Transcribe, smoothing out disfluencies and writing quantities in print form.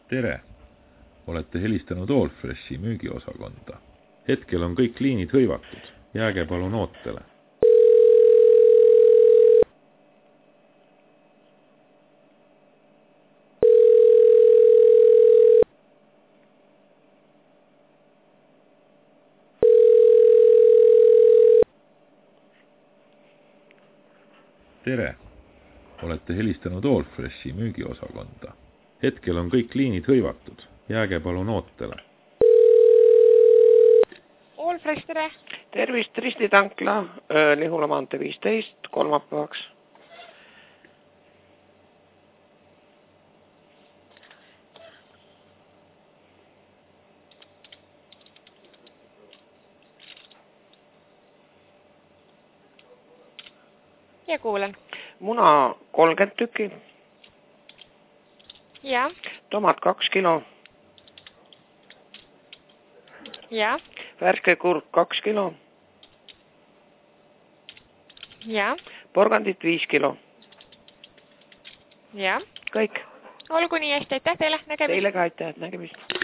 Tere! Olete helistanud Allfreshi müügiosakonda. Hetkel on kõik liinid hõivatud. Jääge palun ootele. Tere! Olete helistanud Allfreshi müügiosakonda. Hetkel on kõik liinid hõivatud. Jääge palun ootele. Allfresh, tere! Tervist, Risti tankla, Lihula maantee 15, kolmapäevaks. Ja kuulen. Muna 30 tükki. Ja. Tomat 2 kilo. Ja. Värske kurk 2 kilo. Ja. Porgandit 5 kilo. Ja. Kõik. Olgu nii, hästi, aitäh teile, nägemist. Teile ka aitäh, nägemist.